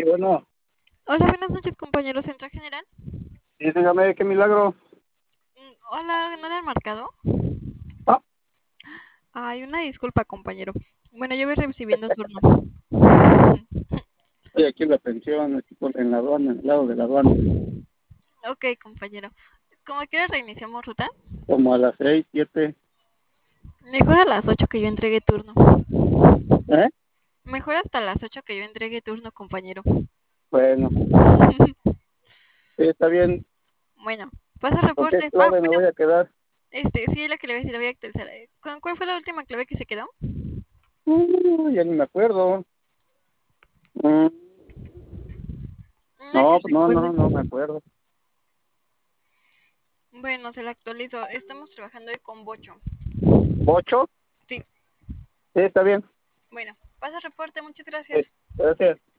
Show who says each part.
Speaker 1: Y bueno,
Speaker 2: Hola, buenas noches, compañero Central General.
Speaker 1: sí, dígame qué milagro.
Speaker 2: Hola, ¿no le han marcado?
Speaker 1: Ah,
Speaker 2: Ay, una disculpa, compañero. Bueno, yo voy recibiendo turno.
Speaker 1: estoy aquí en la pensión, aquí en la aduana, al lado de la aduana,
Speaker 2: Ok, compañero. ¿Cómo quieres reiniciamos ruta?
Speaker 1: como a las 6, 7.
Speaker 2: Mejor a las 8 que yo entregue turno.
Speaker 1: ¿Eh?
Speaker 2: Mejor hasta las 8 que yo entregue turno, compañero.
Speaker 1: Bueno, sí, está bien.
Speaker 2: Bueno, pasa
Speaker 1: ¿Con qué
Speaker 2: reporte.
Speaker 1: clave me
Speaker 2: Bueno,
Speaker 1: voy a quedar?
Speaker 2: sí, la que le voy a decir, la voy a actualizar. ¿Cuál fue la última clave que se quedó?
Speaker 1: Ya ni me acuerdo. Mm,
Speaker 2: Una que
Speaker 1: no, pues
Speaker 2: recuerde.
Speaker 1: no me acuerdo.
Speaker 2: Bueno, se la actualizo. Estamos trabajando hoy con Bocho.
Speaker 1: ¿8?
Speaker 2: Sí.
Speaker 1: Sí, está bien.
Speaker 2: Bueno, pasa reporte, muchas
Speaker 1: Sí,
Speaker 2: gracias.
Speaker 1: gracias.